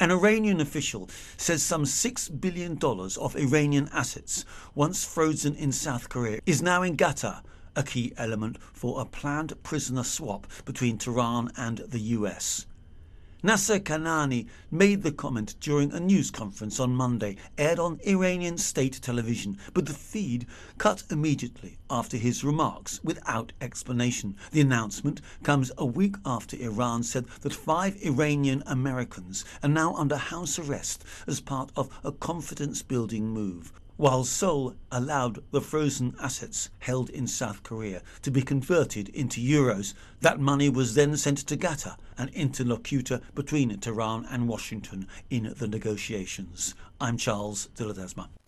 An Iranian official says some $6 billion of Iranian assets, once frozen in South Korea, is now in Qatar, a key element for a planned prisoner swap between Tehran and the US. Nasser Kanani made the comment during a news conference on Monday, aired on Iranian state television, but the feed cut immediately after his remarks without explanation. The announcement comes a week after Iran said that 5 Iranian Americans are now under house arrest as part of a confidence-building move, while Seoul allowed the frozen assets held in South Korea to be converted into euros. That money was then sent to Qatar, an interlocutor between Tehran and Washington in the negotiations. I'm Charles de Ledesma.